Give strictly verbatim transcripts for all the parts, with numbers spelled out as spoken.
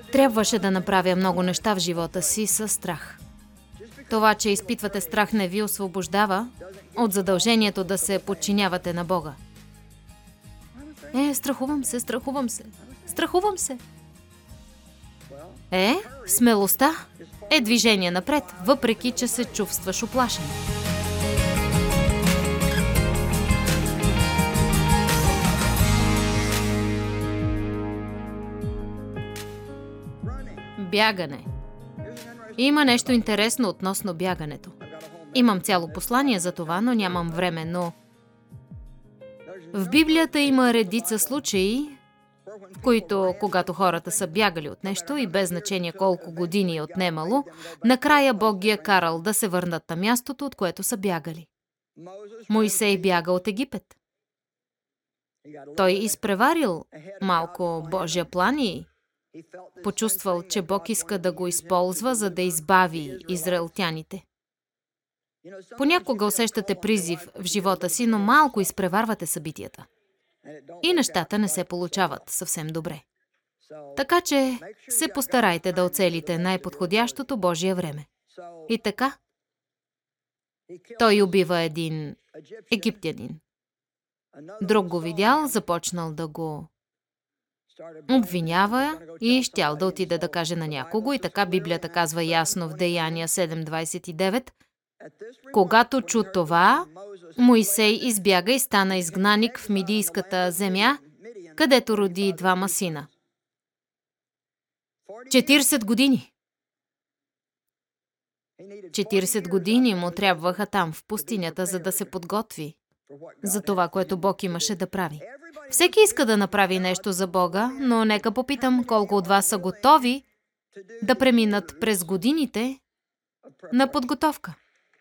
Трябваше да направя много неща в живота си със страх. Това, че изпитвате страх, не ви освобождава от задължението да се подчинявате на Бога. Е, страхувам се, страхувам се, страхувам се. Е, смелостта е движение напред, въпреки че се чувстваш уплашен. Бягане. Има нещо интересно относно бягането. Имам цяло послание за това, но нямам време, но... В Библията има редица случаи, в които, когато хората са бягали от нещо и без значение колко години е отнемало, накрая Бог ги е карал да се върнат на мястото, от което са бягали. Моисей бяга от Египет. Той изпреварил малко Божия план и почувствал, че Бог иска да го използва, за да избави израелтяните. Понякога усещате призив в живота си, но малко изпреварвате събитията. И нещата не се получават съвсем добре. Така че се постарайте да оцелите най-подходящото Божие време. И така, той убива един египтянин. Друг го видял, започнал да го обвинява и щял да отиде да каже на някого. И така Библията казва ясно в Деяния седем двадесет и девет. Когато чу това, Моисей избяга и стана изгнаник в Мидийската земя, където роди двама сина. четиридесет години. четиридесет години му трябваха там, в пустинята, за да се подготви за това, което Бог имаше да прави. Всеки иска да направи нещо за Бога, но нека попитам колко от вас са готови да преминат през годините на подготовка.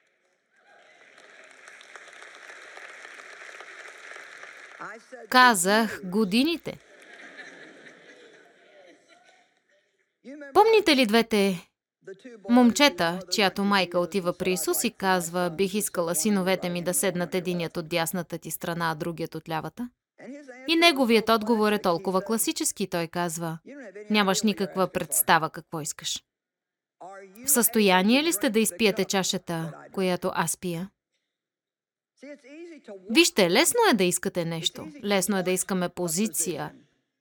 Казах годините. Помните ли двете момчета, чиято майка отива при Исус и казва: бих искала синовете ми да седнат единият от дясната ти страна, а другият от лявата? И неговият отговор е толкова класически. Той казва: нямаш никаква представа какво искаш. В състояние ли сте да изпиете чашата, която аз пия? Вижте, лесно е да искате нещо. Лесно е да искаме позиция.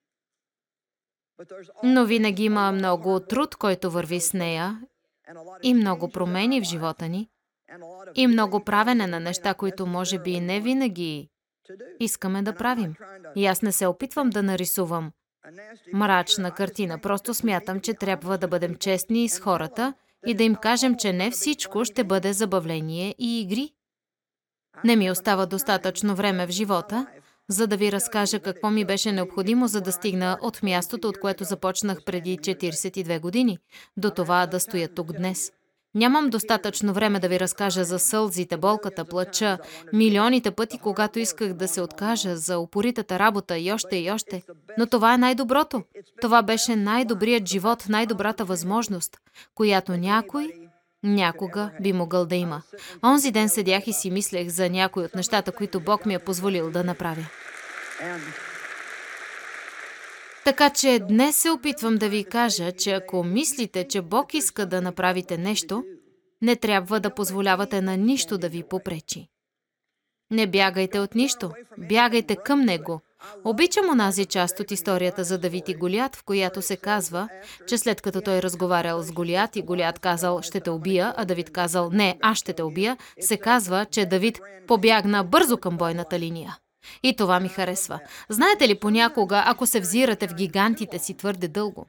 Но винаги има много труд, който върви с нея, и много промени в живота ни, и много правене на неща, които може би не винаги искаме да правим. И аз не се опитвам да нарисувам мрачна картина. Просто смятам, че трябва да бъдем честни с хората и да им кажем, че не всичко ще бъде забавление и игри. Не ми остава достатъчно време в живота, за да ви разкажа какво ми беше необходимо, за да стигна от мястото, от което започнах преди четиридесет и две години, до това да стоя тук днес. Нямам достатъчно време да ви разкажа за сълзите, болката, плача, милионите пъти, когато исках да се откажа, за упоритата работа и още и още. Но това е най-доброто. Това беше най-добрият живот, най-добрата възможност, която някой някога би могъл да има. Онзи ден седях и си мислех за някои от нещата, които Бог ми е позволил да направя. Така че днес се опитвам да ви кажа, че ако мислите, че Бог иска да направите нещо, не трябва да позволявате на нищо да ви попречи. Не бягайте от нищо, бягайте към Него. Обичам онази част от историята за Давид и Голиат, в която се казва, че след като той разговарял с Голиат и Голиат казал: ще те убия, а Давид казал: не, аз ще те убия, се казва, че Давид побягна бързо към бойната линия. И това ми харесва. Знаете ли, понякога, ако се взирате в гигантите си твърде дълго,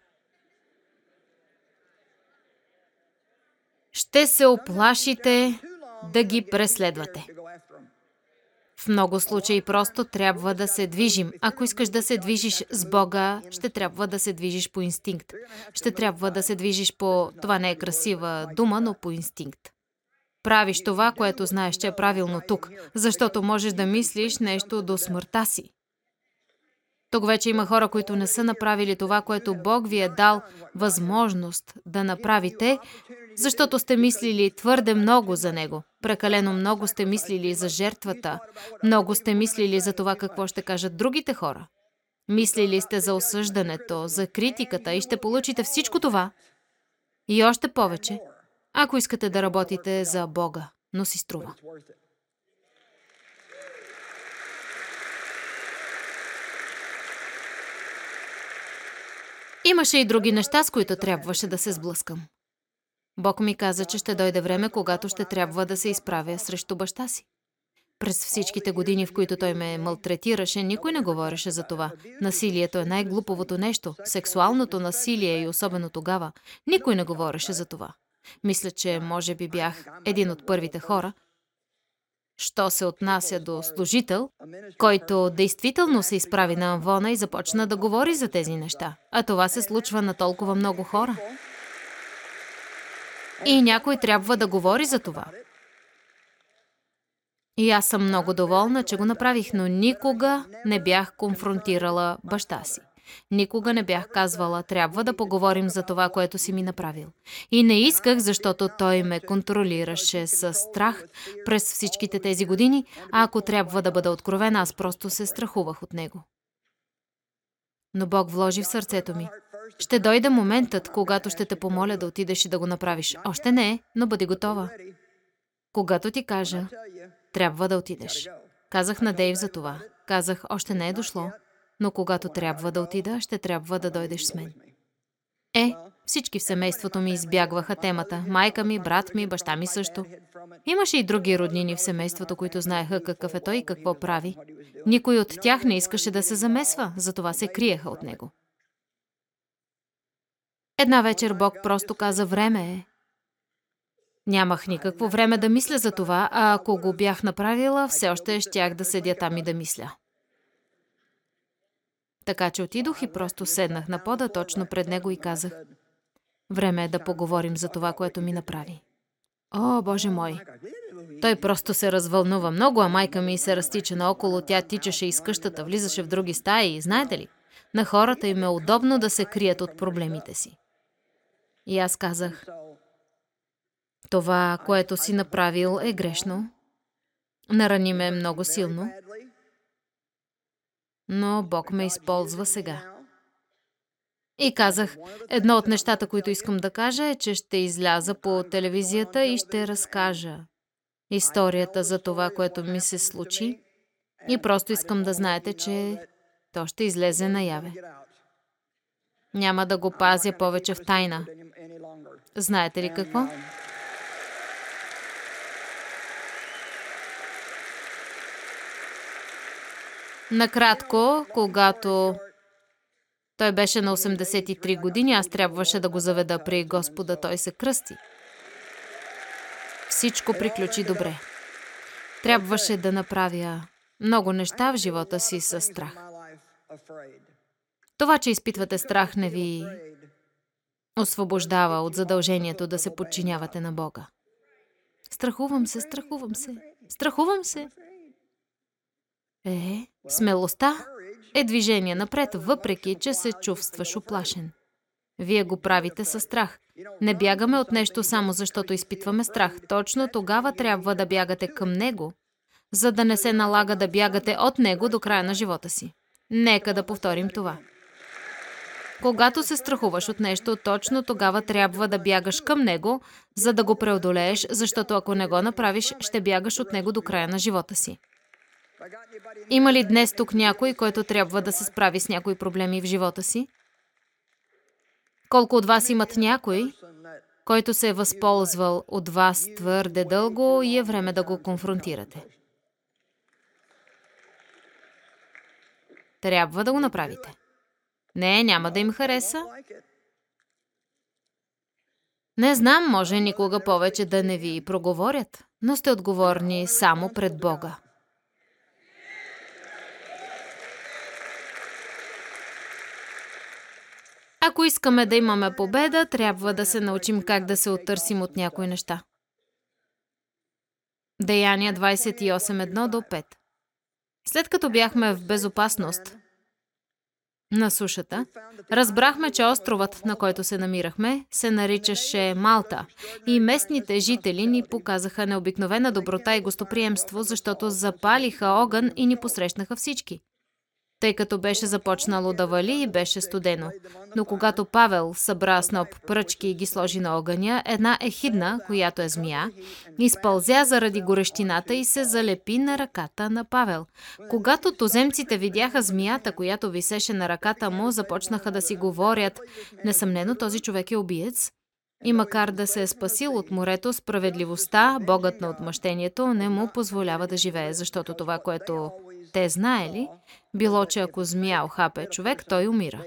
ще се оплашите да ги преследвате. В много случаи просто трябва да се движим. Ако искаш да се движиш с Бога, ще трябва да се движиш по инстинкт. Ще трябва да се движиш по... Това не е красива дума, но по инстинкт. Правиш това, което знаеш, че е правилно тук, защото можеш да мислиш нещо до смъртта си. Тук вече има хора, които не са направили това, което Бог ви е дал възможност да направите, защото сте мислили твърде много за Него. Прекалено много сте мислили за жертвата. Много сте мислили за това какво ще кажат другите хора. Мислили сте за осъждането, за критиката и ще получите всичко това. И още повече, ако искате да работите за Бога, но си струва. Имаше и други неща, с които трябваше да се сблъскам. Бог ми каза, че ще дойде време, когато ще трябва да се изправя срещу баща си. През всичките години, в които той ме малтретираше, никой не говореше за това. Насилието е най-глуповото нещо. Сексуалното насилие и особено тогава. Никой не говореше за това. Мисля, че може би бях един от първите хора, що се отнася до служител, който действително се изправи на амвона и започна да говори за тези неща. А това се случва на толкова много хора. И някой трябва да говори за това. И аз съм много доволна, че го направих, но никога не бях конфронтирала баща си. Никога не бях казвала, трябва да поговорим за това, което си ми направил. И не исках, защото той ме контролираше със страх през всичките тези години, а ако трябва да бъда откровена, аз просто се страхувах от него. Но Бог вложи в сърцето ми. Ще дойде моментът, когато ще те помоля да отидеш и да го направиш. Още не е, но бъди готова. Когато ти кажа, трябва да отидеш. Казах на Дейв за това. Казах, още не е дошло, но когато трябва да отида, ще трябва да дойдеш с мен. Е, всички в семейството ми избягваха темата. Майка ми, брат ми, баща ми също. Имаше и други роднини в семейството, които знаеха какъв е той и какво прави. Никой от тях не искаше да се замесва, затова се криеха от него. Една вечер Бог просто каза, време е. Нямах никакво време да мисля за това, а ако го бях направила, все още щях да седя там и да мисля. Така че отидох и просто седнах на пода точно пред него и казах, време е да поговорим за това, което ми направи. О, Боже мой! Той просто се развълнува много, а майка ми се разтича наоколо, тя тичаше из къщата, влизаше в други стаи и знаете ли, на хората им е удобно да се крият от проблемите си. И аз казах, това, което си направил, е грешно. Нарани ме много силно. Но Бог ме използва сега. И казах, едно от нещата, които искам да кажа е, че ще изляза по телевизията и ще разкажа историята за това, което ми се случи. И просто искам да знаете, че то ще излезе наяве. Няма да го пазя повече в тайна. Знаете ли какво? Накратко, когато той беше на осемдесет и три години, аз трябваше да го заведа при Господа, той се кръсти. Всичко приключи добре. Трябваше да направя много неща в живота си със страх. Това, че изпитвате страх, не ви освобождава от задължението да се подчинявате на Бога. Страхувам се, страхувам се, страхувам се. Е, смелостта е движение напред, въпреки че се чувстваш уплашен. Вие го правите със страх. Не бягаме от нещо само защото изпитваме страх. Точно тогава трябва да бягате към него, за да не се налага да бягате от него до края на живота си. Нека да повторим това. Когато се страхуваш от нещо, точно тогава трябва да бягаш към него, за да го преодолееш, защото ако не го направиш, ще бягаш от него до края на живота си. Има ли днес тук някой, който трябва да се справи с някои проблеми в живота си? Колко от вас имат някой, който се е възползвал от вас твърде дълго и е време да го конфронтирате? Трябва да го направите. Не, няма да им хареса. Не знам, може никога повече да не ви проговорят, но сте отговорни само пред Бога. Ако искаме да имаме победа, трябва да се научим как да се оттърсим от някои неща. Деяния двадесет и осем, едно до пет. След като бяхме в безопасност на сушата, разбрахме, че островът, на който се намирахме, се наричаше Малта и местните жители ни показаха необикновена доброта и гостоприемство, защото запалиха огън и ни посрещнаха всички. тъй като беше започнало да вали и беше студено. Но когато Павел събра сноп пръчки и ги сложи на огъня, една ехидна, която е змия, изпълзя заради горещината и се залепи на ръката на Павел. Когато туземците видяха змията, която висеше на ръката му, започнаха да си говорят: несъмнено този човек е убиец. И макар да се е спасил от морето, справедливостта, Богът на отмъщението, не му позволява да живее, защото това, което те знаели, било, че ако змия охапе човек, той умира.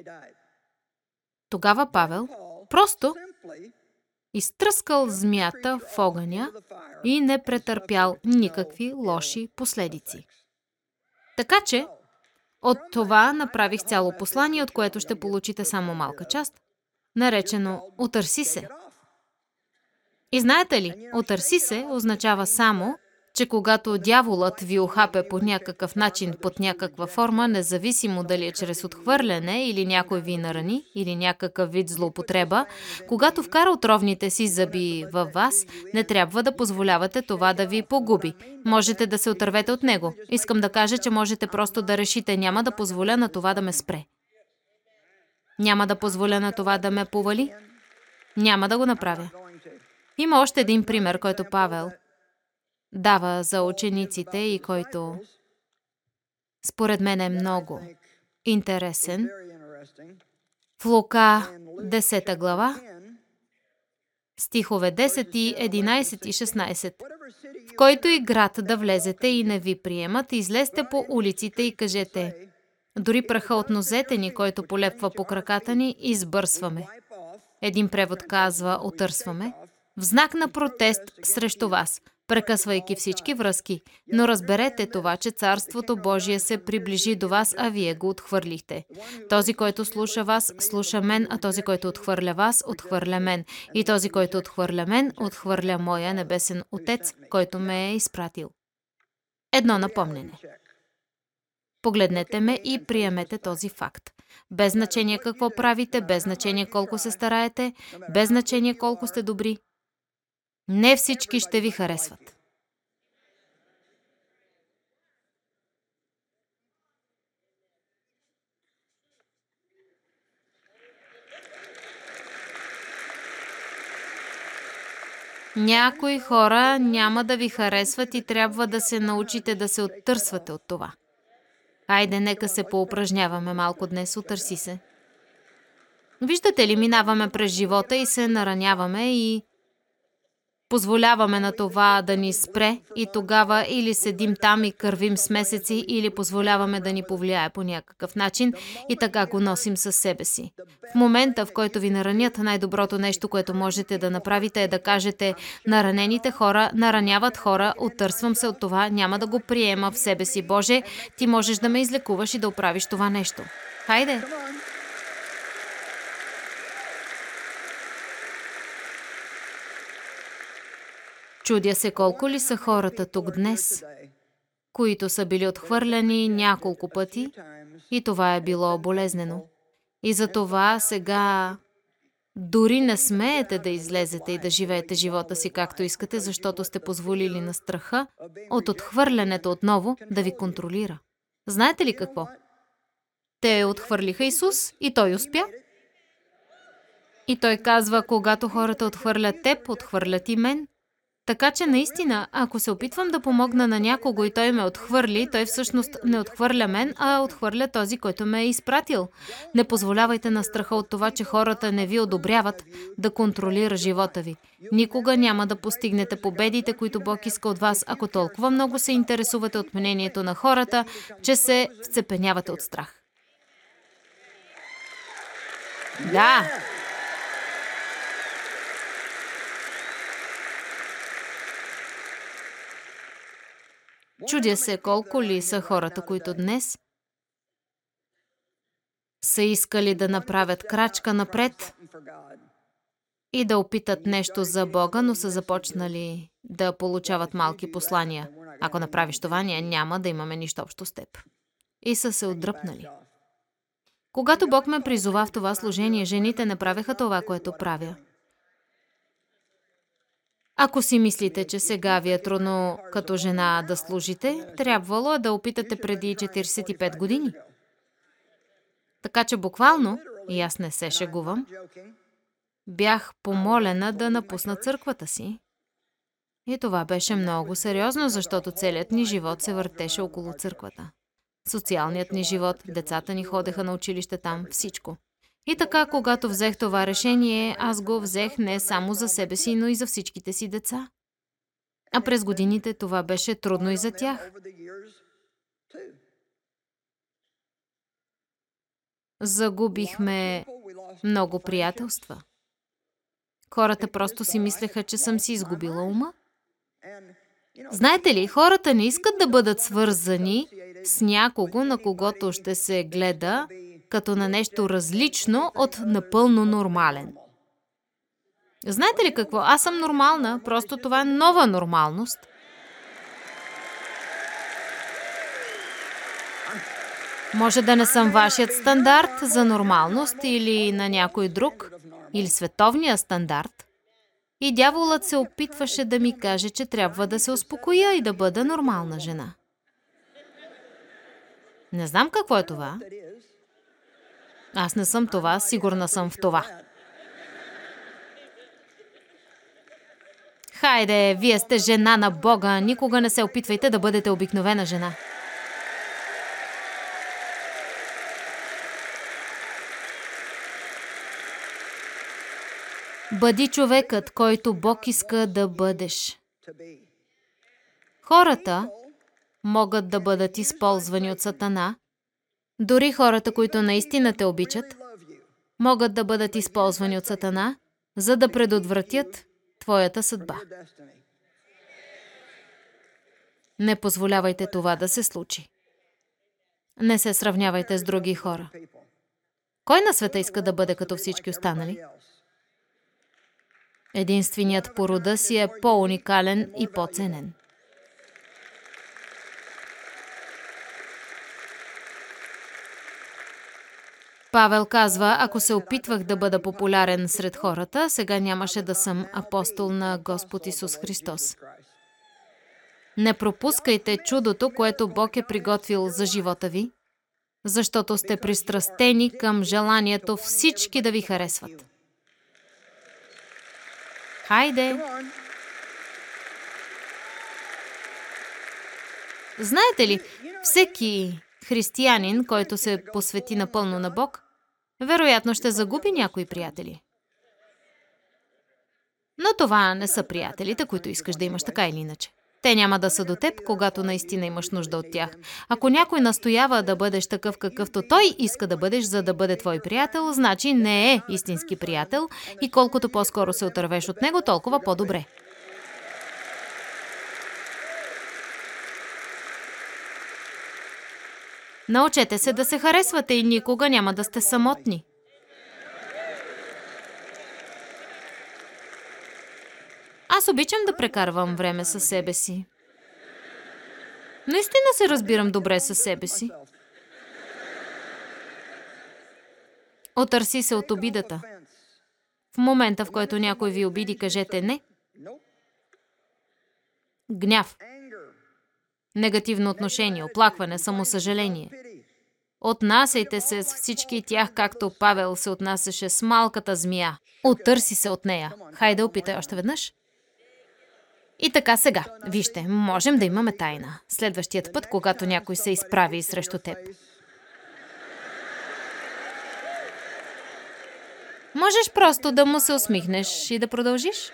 Тогава Павел просто изтръскал змията в огъня и не претърпял никакви лоши последици. Така че, от това направих цяло послание, от което ще получите само малка част, наречено "Отърси се". И знаете ли, отърси се означава само, че когато дяволът ви охапе по някакъв начин, под някаква форма, независимо дали е чрез отхвърляне или някой ви нарани, или някакъв вид злоупотреба, когато вкара отровните си зъби във вас, не трябва да позволявате това да ви погуби. Можете да се отървете от него. Искам да кажа, че можете просто да решите: няма да позволя на това да ме спре. Няма да позволя на това да ме повали. Няма да го направя. Има още един пример, който Павел дава за учениците и който според мен е много интересен. В Лука десета глава, стихове десет, единайсет и шестнайсет. В който и град да влезете и не ви приемат, излезте по улиците и кажете: дори праха от нозете ни, който полепва по краката ни, избърсваме. Един превод казва "отърсваме", в знак на протест срещу вас, прекъсвайки всички връзки. Но разберете това, че Царството Божие се приближи до вас, а вие го отхвърлихте. Този, който слуша вас, слуша мен, а този, който отхвърля вас, отхвърля мен. И този, който отхвърля мен, отхвърля моя небесен Отец, който ме е изпратил. Едно напомнене. Погледнете ме и приемете този факт. Без значение какво правите, без значение колко се стараете, без значение колко сте добри, не всички ще ви харесват. Някои хора няма да ви харесват и трябва да се научите да се оттърсвате от това. Хайде, нека се поупражняваме малко днес, отърси се. Виждате ли, минаваме през живота и се нараняваме и позволяваме на това да ни спре и тогава или седим там и кървим с месеци, или позволяваме да ни повлияе по някакъв начин и така го носим със себе си. В момента, в който ви наранят, най-доброто нещо, което можете да направите, е да кажете: наранените хора нараняват хора, оттърсвам се от това, няма да го приема в себе си. Боже, ти можеш да ме излекуваш и да оправиш това нещо. Хайде! Чудя се колко ли са хората тук днес, които са били отхвърляни няколко пъти и това е било болезнено. И за това сега дори не смеете да излезете и да живеете живота си както искате, защото сте позволили на страха от отхвърлянето отново да ви контролира. Знаете ли какво? Те отхвърлиха Исус и Той успя. И Той казва: когато хората отхвърлят теб, отхвърлят и мен. Така че наистина, ако се опитвам да помогна на някого и той ме отхвърли, той всъщност не отхвърля мен, а отхвърля този, който ме е изпратил. Не позволявайте на страха от това, че хората не ви одобряват, да контролира живота ви. Никога няма да постигнете победите, които Бог иска от вас, ако толкова много се интересувате от мнението на хората, че се вцепенявате от страх. Да! Чудя се колко ли са хората, които днес са искали да направят крачка напред и да опитат нещо за Бога, но са започнали да получават малки послания. Ако направиш това, ние няма да имаме нищо общо с теб. И са се отдръпнали. Когато Бог ме призова в това служение, жените не правеха това, което правя. Ако си мислите, че сега ви е трудно като жена да служите, трябвало е да опитате преди четирийсет и пет години. Така че буквално, и аз не се шегувам, бях помолена да напусна църквата си. И това беше много сериозно, защото целият ни живот се въртеше около църквата. Социалният ни живот, децата ни ходеха на училище там, всичко. И така, когато взех това решение, аз го взех не само за себе си, но и за всичките си деца. А през годините това беше трудно и за тях. Загубихме много приятелства. Хората просто си мислеха, че съм си изгубила ума. Знаете ли, хората не искат да бъдат свързани с някого, на когото ще се гледа като на нещо различно от напълно нормален. Знаете ли какво? Аз съм нормална, просто това е нова нормалност. Може да не съм вашият стандарт за нормалност или на някой друг, или световния стандарт. И дяволът се опитваше да ми каже, че трябва да се успокоя и да бъда нормална жена. Не знам какво е това. Аз не съм това, сигурна съм в това. Хайде, вие сте жена на Бога, никога не се опитвайте да бъдете обикновена жена. Бъди човекът, който Бог иска да бъдеш. Хората могат да бъдат използвани от Сатана, дори хората, които наистина те обичат, могат да бъдат използвани от Сатана, за да предотвратят твоята съдба. Не позволявайте това да се случи. Не се сравнявайте с други хора. Кой на света иска да бъде като всички останали? Единственият по рода си е по-уникален и по-ценен. Павел казва, ако се опитвах да бъда популярен сред хората, сега нямаше да съм апостол на Господ Исус Христос. Не пропускайте чудото, което Бог е приготвил за живота ви, защото сте пристрастени към желанието всички да ви харесват. Хайде! Знаете ли, всеки християнин, който се посвети напълно на Бог, вероятно ще загуби някои приятели. Но това не са приятелите, които искаш да имаш така или иначе. Те няма да са до теб, когато наистина имаш нужда от тях. Ако някой настоява да бъдеш такъв, какъвто той иска да бъдеш, за да бъде твой приятел, значи не е истински приятел и колкото по-скоро се отървеш от него, толкова по-добре. Научете се да се харесвате и никога няма да сте самотни. Аз обичам да прекарвам време със себе си. Наистина се разбирам добре със себе си. Отърси се от обидата. В момента, в който някой ви обиди, кажете не. Гняв. Негативно отношение, оплакване, самосъжаление. Отнасяйте се с всички тях, както Павел се отнасяше с малката змия. Отърси се от нея. Хайде, опитай още веднъж. И така сега, вижте, можем да имаме тайна. Следващият път, когато някой се изправи срещу теб. Можеш просто да му се усмихнеш и да продължиш.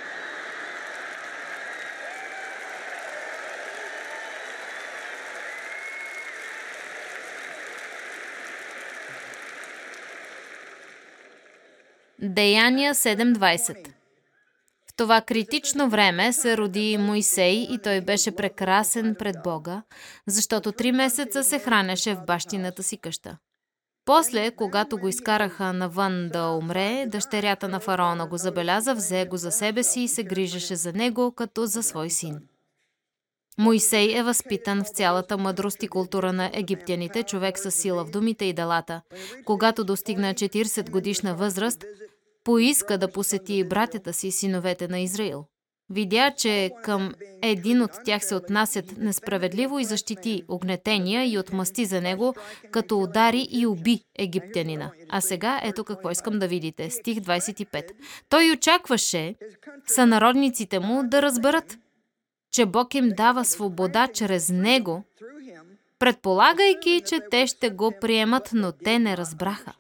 Деяния седем двайсет. В това критично време се роди Моисей и той беше прекрасен пред Бога, защото три месеца се хранеше в бащината си къща. После, когато го изкараха навън да умре, дъщерята на фараона го забеляза, взе го за себе си и се грижеше за него като за свой син. Моисей е възпитан в цялата мъдрост и култура на египтяните, човек със сила в думите и делата. Когато достигна четирийсет годишна възраст, поиска да посети братята си, синовете на Израил. видя, че към един от тях се отнасят несправедливо и защити огнетения и отмъсти за него, като удари и уби египтянина. А сега ето какво искам да видите. Стих двадесет и пет. Той очакваше сънародниците му да разберат, че Бог им дава свобода чрез него, предполагайки, че те ще го приемат, но те не разбраха.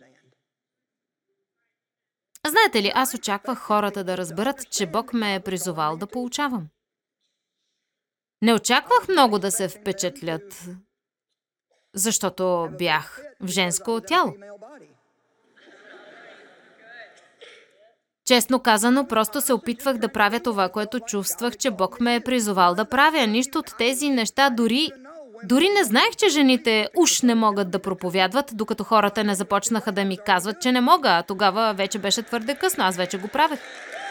Знаете ли, аз очаквах хората да разберат, че Бог ме е призовал да получавам. Не очаквах много да се впечатлят, защото бях в женско тяло. Честно казано, просто се опитвах да правя това, което чувствах, че Бог ме е призовал да правя. Нищо от тези неща дори... Дори не знаех, че жените уж не могат да проповядват, докато хората не започнаха да ми казват, че не мога, а тогава вече беше твърде късно, аз вече го правех.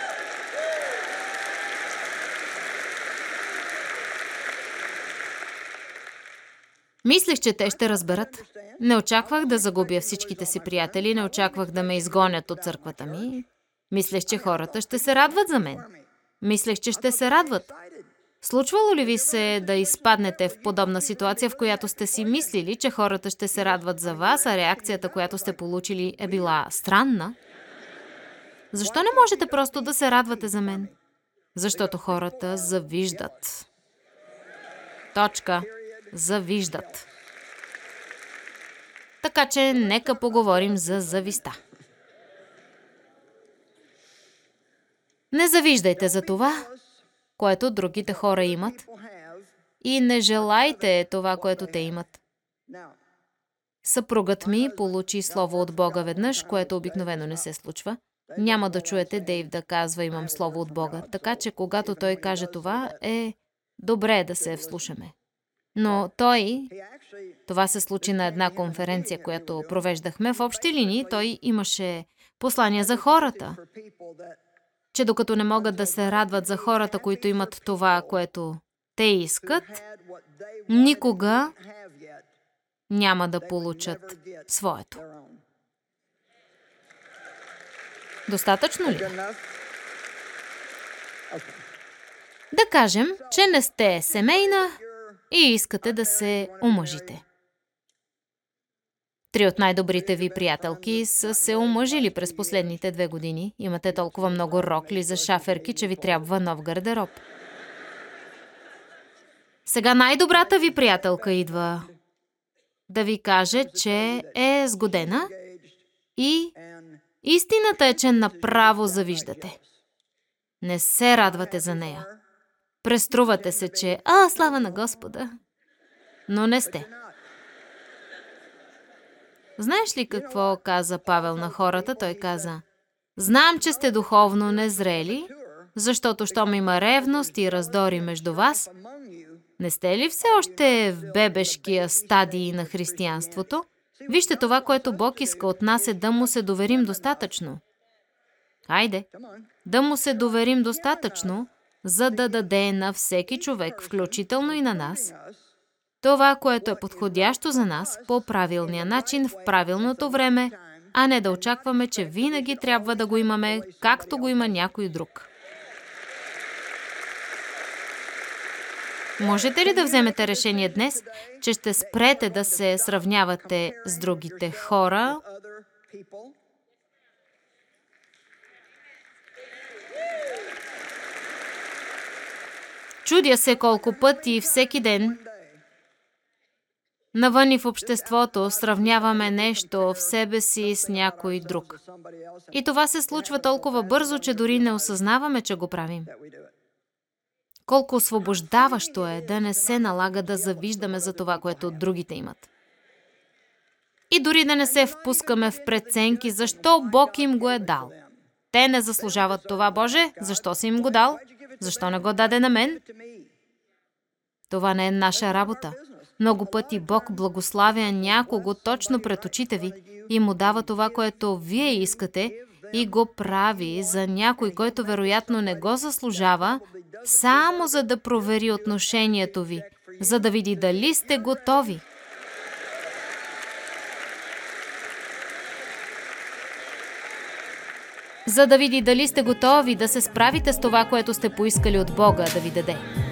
Мислех, че те ще разберат. Не очаквах да загубя всичките си приятели, не очаквах да ме изгонят от църквата ми. Мислех, че хората ще се радват за мен. Мислех, че ще се радват. Случвало ли ви се да изпаднете в подобна ситуация, в която сте си мислили, че хората ще се радват за вас, а реакцията, която сте получили, е била странна? Защо не можете просто да се радвате за мен? Защото хората завиждат. Точка. Завиждат. Така че нека поговорим за зависта. Не завиждайте за това, което другите хора имат, и не желайте това, което те имат. Съпругът ми получи слово от Бога веднъж, което обикновено не се случва. Няма да чуете Дейв да казва «имам слово от Бога», така че когато той каже това, е добре да се вслушаме. Но той, това се случи на една конференция, която провеждахме, в общи линии той имаше послания за хората, че докато не могат да се радват за хората, които имат това, което те искат, никога няма да получат своето. Достатъчно ли? Да кажем, че не сте семейна и искате да се омъжите. Три от най-добрите ви приятелки са се омъжили през последните две години. Имате толкова много рокли за шаферки, че ви трябва нов гардероб. Сега най-добрата ви приятелка идва да ви каже, че е сгодена и истината е, че направо завиждате. Не се радвате за нея. Преструвате се, че «А, слава на Господа!» Но не сте. Знаеш ли какво каза Павел на хората? Той каза: «Знам, че сте духовно незрели, защото щом има ревност и раздори между вас, не сте ли все още в бебешкия стадий на християнството? Вижте, това, което Бог иска от нас, е да му се доверим достатъчно. Хайде, да му се доверим достатъчно, за да даде на всеки човек, включително и на нас, това, което е подходящо за нас, по правилния начин, в правилното време, а не да очакваме, че винаги трябва да го имаме, както го има някой друг. Можете ли да вземете решение днес, че ще спрете да се сравнявате с другите хора? Чудя се колко пъти всеки ден навън и в обществото сравняваме нещо в себе си с някой друг. И това се случва толкова бързо, че дори не осъзнаваме, че го правим. Колко освобождаващо е да не се налага да завиждаме за това, което другите имат. И дори да не се впускаме в преценки, защо Бог им го е дал. Те не заслужават това, Боже, защо си им го дал? Защо не го даде на мен? Това не е наша работа. Много пъти Бог благославя някого точно пред очите ви и му дава това, което вие искате, и го прави за някой, който вероятно не го заслужава, само за да провери отношението ви, за да види дали сте готови. за да види дали сте готови да се справите с това, което сте поискали от Бога да ви даде.